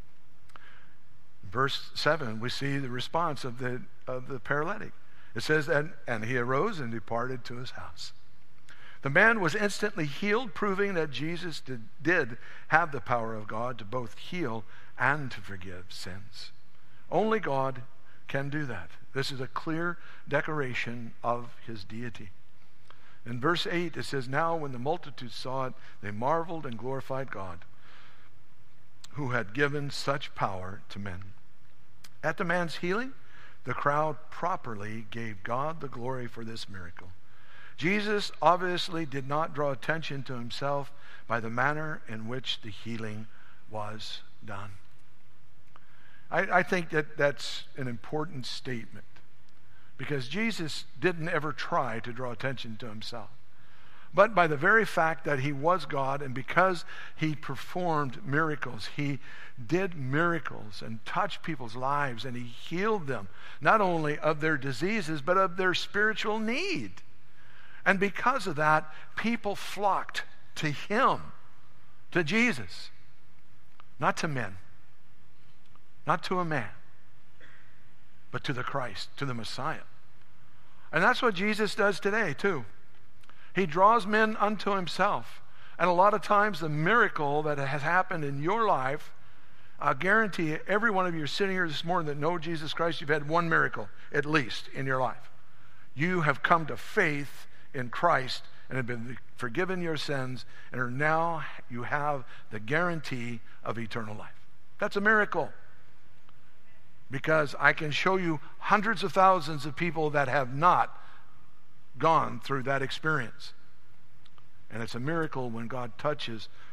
In verse seven, we see the response of the of the paralytic. It says that, and he arose and departed to his house. The man was instantly healed, proving that Jesus did, did have the power of God to both heal and to forgive sins. Only God can do that. This is a clear declaration of his deity. In verse eight, it says, now when the multitude saw it, they marveled and glorified God, who had given such power to men. At the man's healing, the crowd properly gave God the glory for this miracle. Jesus obviously did not draw attention to himself by the manner in which the healing was done. I, I think that that's an important statement, because Jesus didn't ever try to draw attention to himself. But by the very fact that he was God, and because he performed miracles, he did miracles and touched people's lives, and he healed them, not only of their diseases, but of their spiritual need. And because of that, people flocked to him, to Jesus, not to men, not to a man, but to the Christ, to the Messiah. And that's what Jesus does today, too. He draws men unto himself. And a lot of times the miracle that has happened in your life, I guarantee you, every one of you sitting here this morning that know Jesus Christ, you've had one miracle, at least, in your life. You have come to faith in Christ and have been forgiven your sins, and are now you have the guarantee of eternal life. That's a miracle. Because I can show you hundreds of thousands of people that have not gone through that experience. And it's a miracle when God touches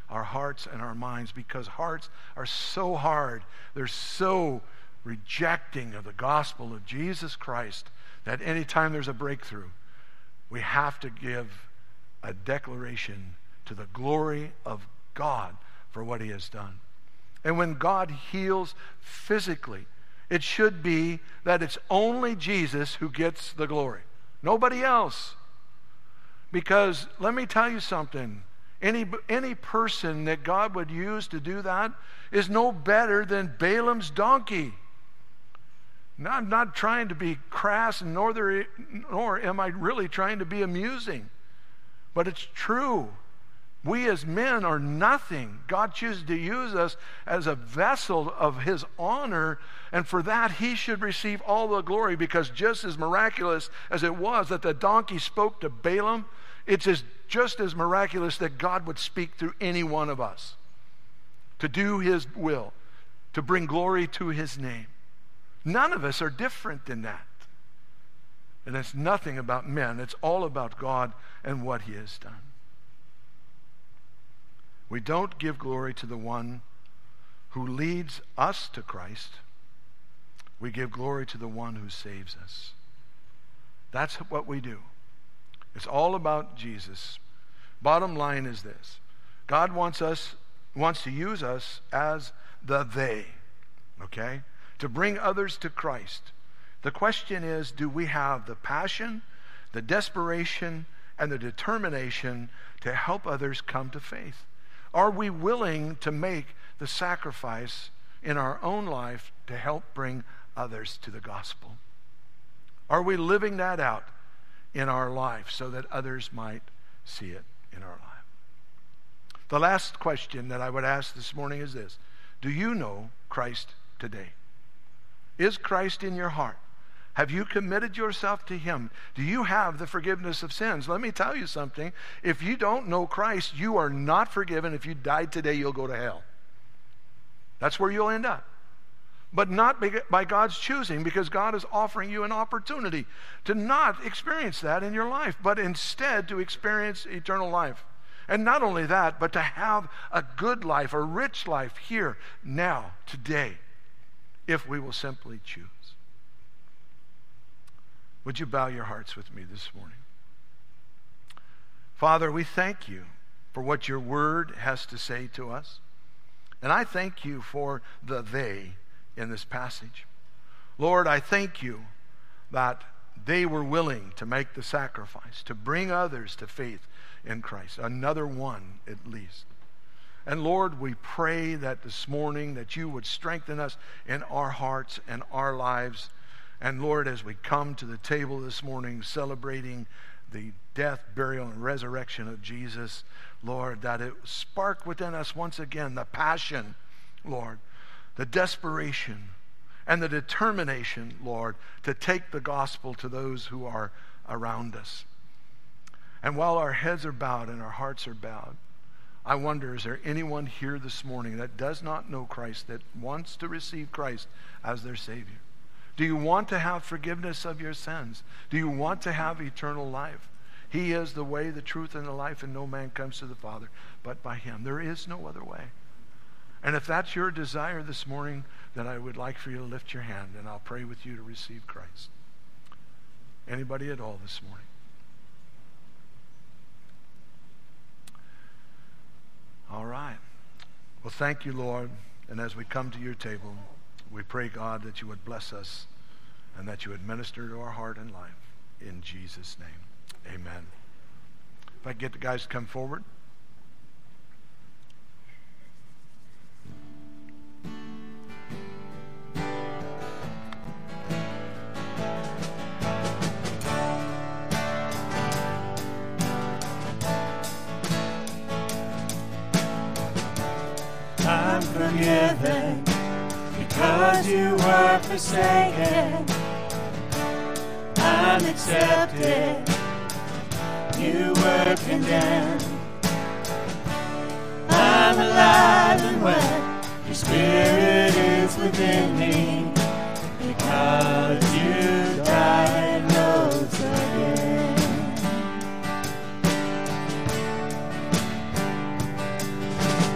our hearts and our minds, because hearts are so hard. They're so rejecting of the gospel of Jesus Christ that anytime there's a breakthrough, we have to give a declaration to the glory of God for what he has done. And when God heals physically, it should be that it's only Jesus who gets the glory, nobody else. Because let me tell you something, any, any person that God would use to do that is no better than Balaam's donkey. Now, I'm not trying to be crass, nor, there, nor am I really trying to be amusing. But it's true. We as men are nothing. God chooses to use us as a vessel of his honor, and for that he should receive all the glory, because just as miraculous as it was that the donkey spoke to Balaam, it's as, just as miraculous that God would speak through any one of us to do his will, to bring glory to his name. None of us are different than that. And it's nothing about men. It's all about God and what he has done. We don't give glory to the one who leads us to Christ. We give glory to the one who saves us. That's what we do. It's all about Jesus. Bottom line is this. God wants us, wants to use us as the they, okay? To bring others to Christ. The question is, do we have the passion, the desperation, and the determination to help others come to faith? Are we willing to make the sacrifice in our own life to help bring others to the gospel? Are we living that out in our life so that others might see it in our life? The last question that I would ask this morning is this. Do you know Christ today? Is Christ in your heart? Have you committed yourself to him? Do you have the forgiveness of sins? Let me tell you something. If you don't know Christ, you are not forgiven. If you died today, you'll go to hell. That's where you'll end up. But not by God's choosing, because God is offering you an opportunity to not experience that in your life, but instead to experience eternal life. And not only that, but to have a good life, a rich life here, now, today, if we will simply choose. Would you bow your hearts with me this morning? Father, we thank you for what your word has to say to us. And I thank you for the they in this passage. Lord, I thank you that they were willing to make the sacrifice, to bring others to faith in Christ, another one at least. And Lord, we pray that this morning that you would strengthen us in our hearts and our lives. And Lord, as we come to the table this morning celebrating the death, burial, and resurrection of Jesus, Lord, that it spark within us once again the passion, Lord, the desperation, and the determination, Lord, to take the gospel to those who are around us. And while our heads are bowed and our hearts are bowed, I wonder, is there anyone here this morning that does not know Christ, that wants to receive Christ as their Savior? Do you want to have forgiveness of your sins? Do you want to have eternal life? He is the way, the truth, and the life, and no man comes to the Father but by him. There is no other way. And if that's your desire this morning, then I would like for you to lift your hand, and I'll pray with you to receive Christ. Anybody at all this morning? All right. Well, thank you, Lord. And as we come to your table, we pray, God, that you would bless us and that you would minister to our heart and life. In Jesus' name, amen. If I get the guys to come forward. I'm forgiven because you were forsaken. I'm accepted. You were condemned. I'm alive and well. Your spirit is within me because you died and rose again.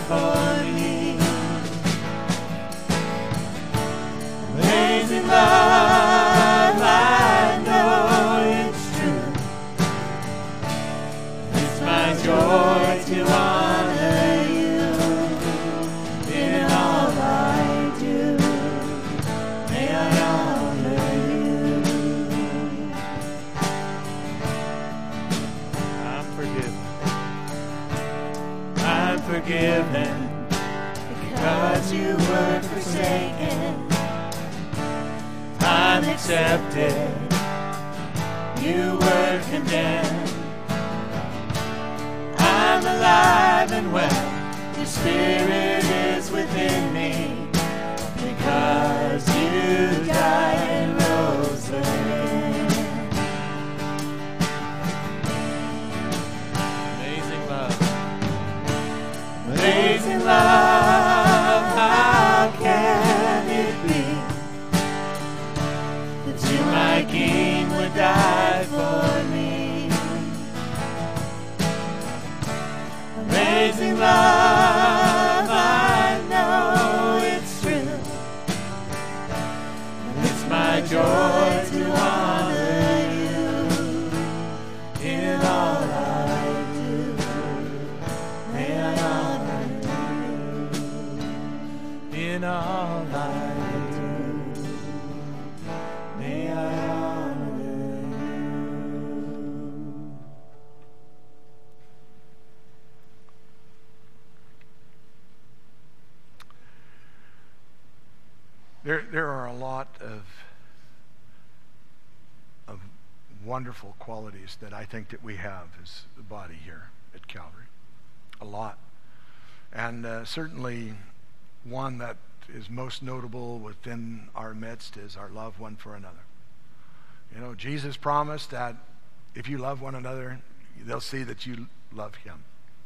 for me. Amazing love, I know it's true. It's my joy to honor you in all I do. May I honor you. I'm forgiven. I'm forgiven because you were forsaken. I'm accepted. You were condemned. I'm alive and well. Your spirit is within me because you died and rose again. Amazing love. Amazing love. How can it be that you, my King, would die for me? Amazing love, I know it's true. And it's my joy to honor you in all I do. May I honor you in all I do. May I honor you. There, there are a lot of, of wonderful qualities that I think that we have as the body here at Calvary. A lot. And uh, certainly one that is most notable within our midst is our love one for another. You know, Jesus promised that if you love one another, they'll see that you love him.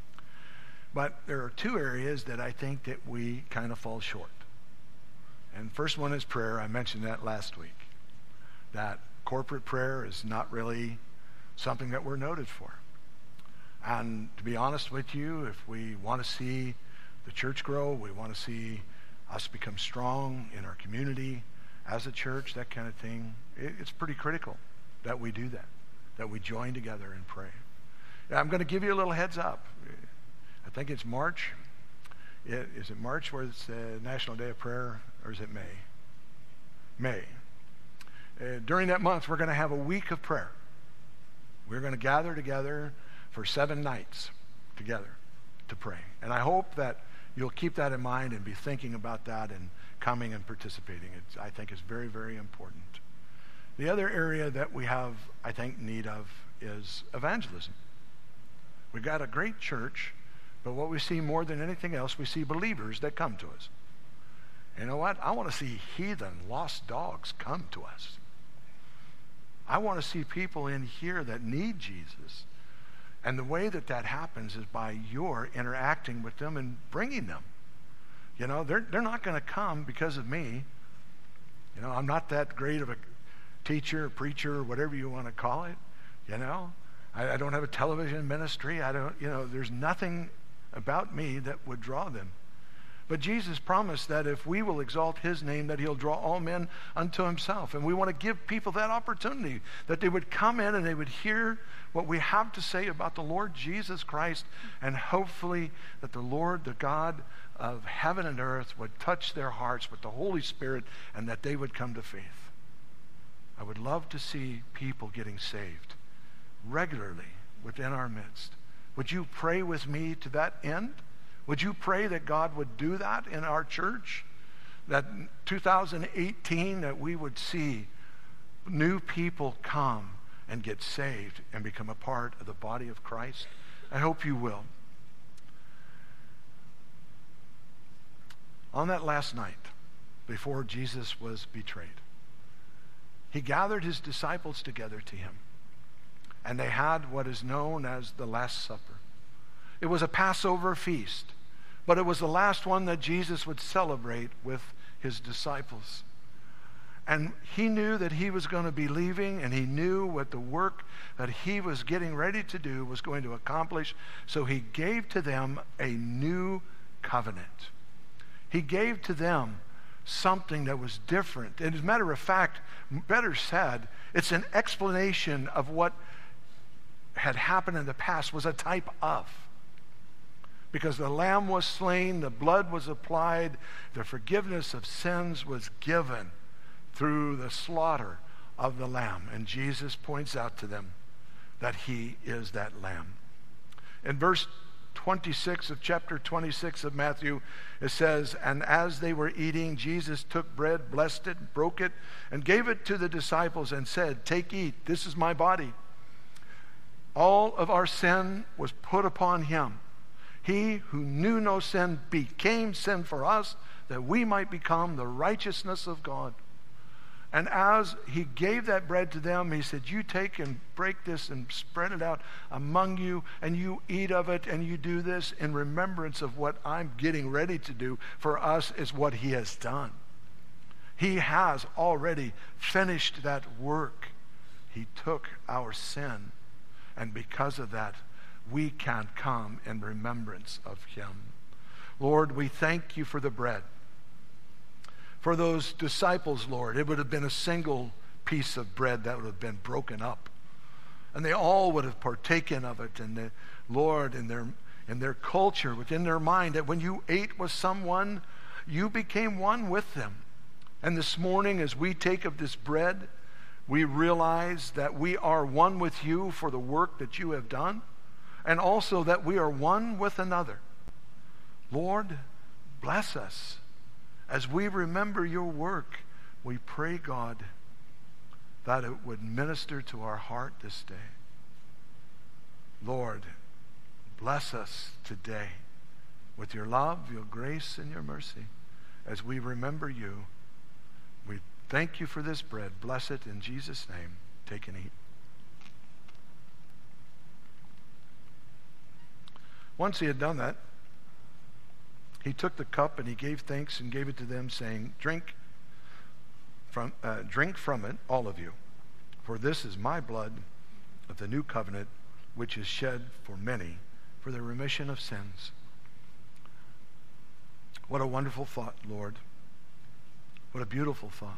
But there are two areas that I think that we kind of fall short. And first one is prayer. I mentioned that last week. That corporate prayer is not really something that we're noted for. And to be honest with you, if we want to see the church grow, we want to see us become strong in our community as a church, that kind of thing, it, it's pretty critical that we do that, that we join together and pray. Now, I'm going to give you a little heads up. I think it's March. It, is it March where it's the National Day of Prayer, or is it May? May. Uh, during that month, we're going to have a week of prayer. We're going to gather together for seven nights together to pray. And I hope that you'll keep that in mind and be thinking about that and coming and participating. It's, I think it's very, very important. The other area that we have, I think, need of is evangelism. We've got a great church, but what we see more than anything else, we see believers that come to us. You know what? I want to see heathen, lost dogs come to us. I want to see people in here that need Jesus. And the way that that happens is by your interacting with them and bringing them. You know, they're, they're not going to come because of me. You know, I'm not that great of a teacher, preacher, whatever you want to call it. You know, I, I don't have a television ministry. I don't, you know, there's nothing about me that would draw them. But Jesus promised that if we will exalt his name, that he'll draw all men unto himself. And we want to give people that opportunity, that they would come in and they would hear what we have to say about the Lord Jesus Christ, and hopefully that the Lord, the God of heaven and earth, would touch their hearts with the Holy Spirit, and that they would come to faith. I would love to see people getting saved regularly within our midst. Would you pray with me to that end? Would you pray that God would do that in our church? That two thousand eighteen, that we would see new people come and get saved and become a part of the body of Christ? I hope you will. On that last night, before Jesus was betrayed, he gathered his disciples together to him, and they had what is known as the Last Supper. It was a Passover feast, but it was the last one that Jesus would celebrate with his disciples. And he knew that he was going to be leaving, and he knew what the work that he was getting ready to do was going to accomplish. So he gave to them a new covenant. He gave to them something that was different. And as a matter of fact, better said, it's an explanation of what had happened in the past, was a type of. Because the lamb was slain, the blood was applied, the forgiveness of sins was given through the slaughter of the lamb. And Jesus points out to them that he is that lamb. In verse twenty-six of chapter twenty-six of Matthew, it says, "And as they were eating, Jesus took bread, blessed it, broke it, and gave it to the disciples and said, 'Take, eat, this is my body.' All of our sin was put upon him. He who knew no sin became sin for us, that we might become the righteousness of God." And as he gave that bread to them, he said, "You take and break this and spread it out among you, and you eat of it, and you do this in remembrance of what I'm getting ready to do for us," is what he has done. He has already finished that work. He took our sin, and because of that, we can come in remembrance of him. Lord, we thank you for the bread. For those disciples, Lord, it would have been a single piece of bread that would have been broken up. And they all would have partaken of it. And the Lord, in their, in their culture, within their mind, that when you ate with someone, you became one with them. And this morning, as we take of this bread, we realize that we are one with you for the work that you have done, and also that we are one with another. Lord, bless us. As we remember your work, we pray, God, that it would minister to our heart this day. Lord, bless us today with your love, your grace, and your mercy. As we remember you, we thank you for this bread. Bless it in Jesus' name. Take and eat. Once he had done that, he took the cup and he gave thanks and gave it to them, saying, Drink from, uh, drink from it, all of you, for this is my blood of the new covenant, which is shed for many for the remission of sins. What a wonderful thought, Lord. What a beautiful thought.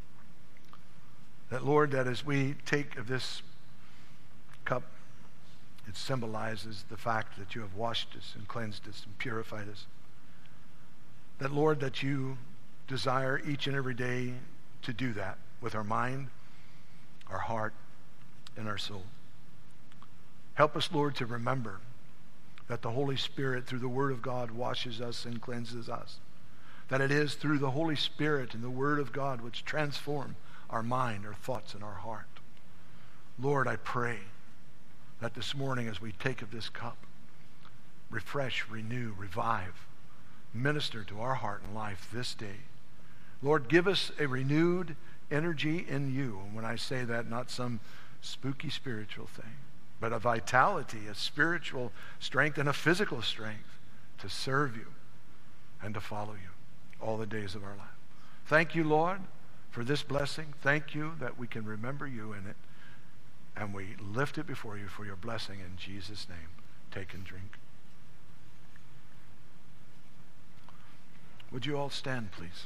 That, Lord, that as we take of this cup, it symbolizes the fact that you have washed us and cleansed us and purified us. That, Lord, that you desire each and every day to do that with our mind, our heart, and our soul. Help us, Lord, to remember that the Holy Spirit, through the Word of God, washes us and cleanses us. That it is through the Holy Spirit and the Word of God which transform our mind, our thoughts, and our heart. Lord, I pray that this morning as we take of this cup, refresh, renew, revive, minister to our heart and life this day. Lord, give us a renewed energy in you. And when I say that, not some spooky spiritual thing, but a vitality, a spiritual strength, and a physical strength to serve you and to follow you all the days of our life. Thank you, Lord, for this blessing. Thank you that we can remember you in it. And we lift it before you for your blessing in Jesus' name. Take and drink. Would you all stand, please?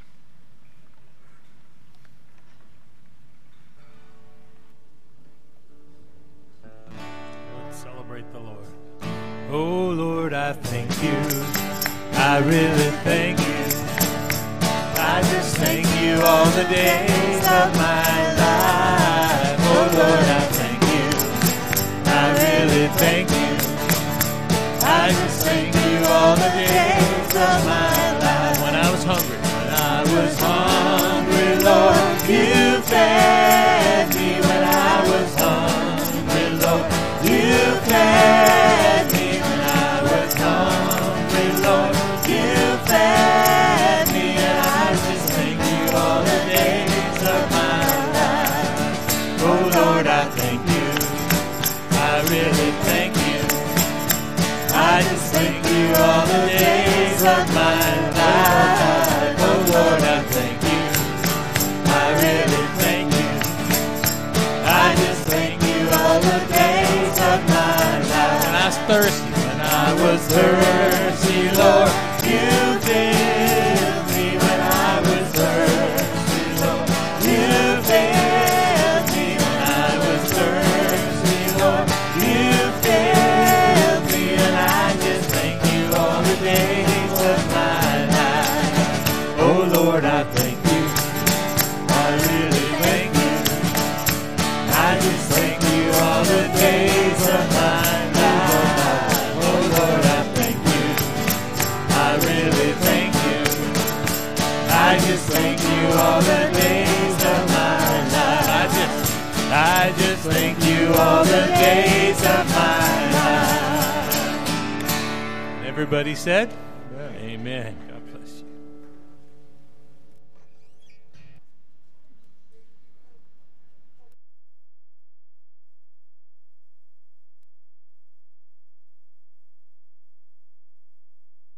Let's celebrate the Lord. Oh, Lord, I thank you. I really thank you. I just thank you all the days of my life. Oh, Lord, I thank you. I really thank you. I just thank you all the days of my life. When I was hungry, when I was hungry, Lord, you fed me. When I was hungry, Lord, you fed me. When I was hungry, Lord, you fed me. And I just thank you all the days of my life. Oh, Lord, I thank you. I really thank you. I just thank you all the days of my life. Oh, Lord, I thank you. I really thank you. I just thank you all the days of my life. When I was thirsty, when I was thirsty, Lord, you of my life. Oh Lord, I thank you. I really thank you. I just thank you all the days of my life. Oh Lord, I thank you. I really thank you. I just thank you all the days of my life. I just, I just thank you all the days of my life. Everybody said, amen.